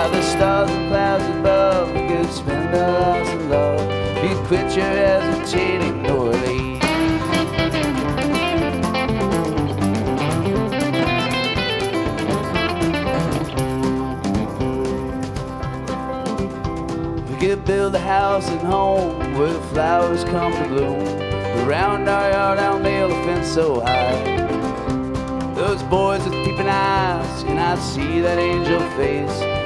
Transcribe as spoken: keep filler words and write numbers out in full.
By the stars and clouds above, we could spend our lives in love. You quit your hesitating nor leave. We could build a house and home where the flowers come to bloom. Around our yard I'll nail a fence so high. Those boys with peeping eyes cannot see that angel face.